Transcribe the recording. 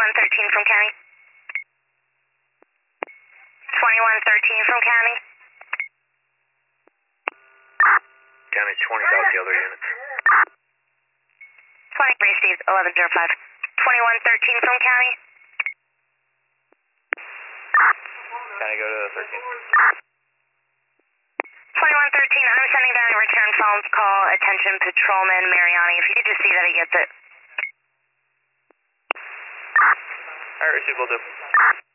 2113 from county. 2113 from county. County 20 got the other units. 20 received 1105. 2113 from county. County go to 13. 2113, I'm sending down a return phone call. Attention Patrolman Mariani. If you could just see that he gets it. Alright, receive, will do.